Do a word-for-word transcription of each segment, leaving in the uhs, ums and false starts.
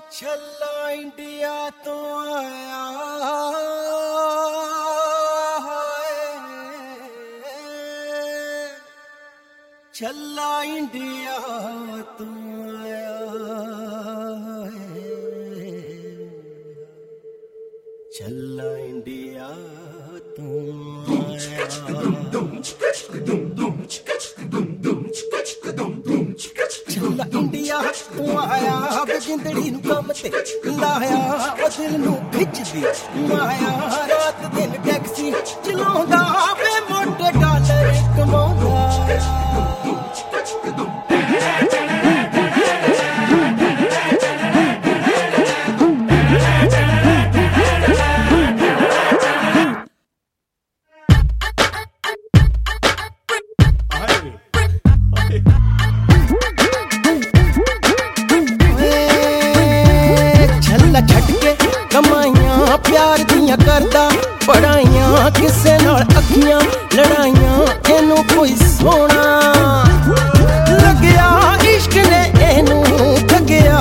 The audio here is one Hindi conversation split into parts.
छल्ला इंडिया तो आया है, छल्ला इंडिया तो आया है, छल्ला इंडिया तो आया। छल्ला इंडिया तू आया वे जिंदड़ी नू कम ते लाया ओ दिल नू खिचदी माया रात दिन टैक्सी चलाउंदा वे मोटे डॉलर कमाउंदा। छटके कमाइयां प्यार दियां करदा पढ़ाइयां किसे नाल अखियां लड़ाइयां एनू कोई सोना लग्या इश्क ने एनू ठगया।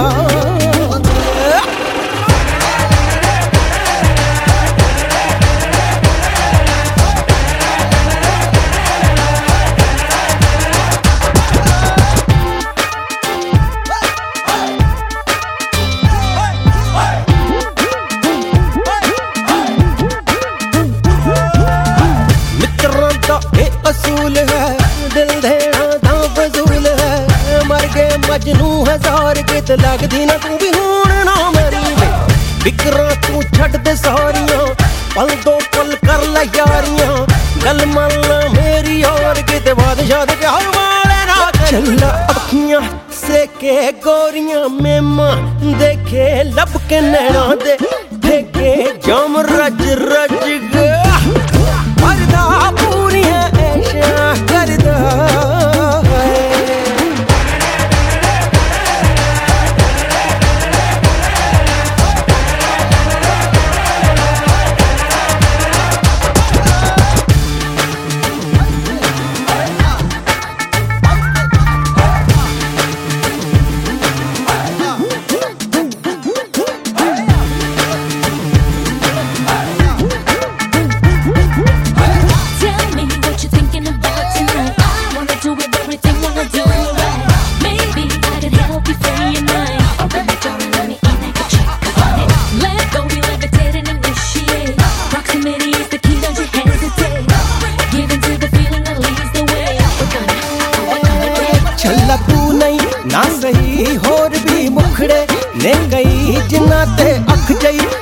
असूल है दिल देना दा फजूल है, मर गए मजनू हजार गीत लगदी ना तू भी हुण ना मरी वे। बिकरा तू छड़ दे सारियां पल दो पल कर लै यारियां, गल मन मेरी और किते बादशाह दे प्यार वाले ना। छल्ला अखियां से के गोरियां मेमा देखे लब के नैना दे देखे जम रज रज गया मरदा पूरियां ऐशा करदा ना सही होर भी मुखड़े ने गई जिन्ना ते अख जई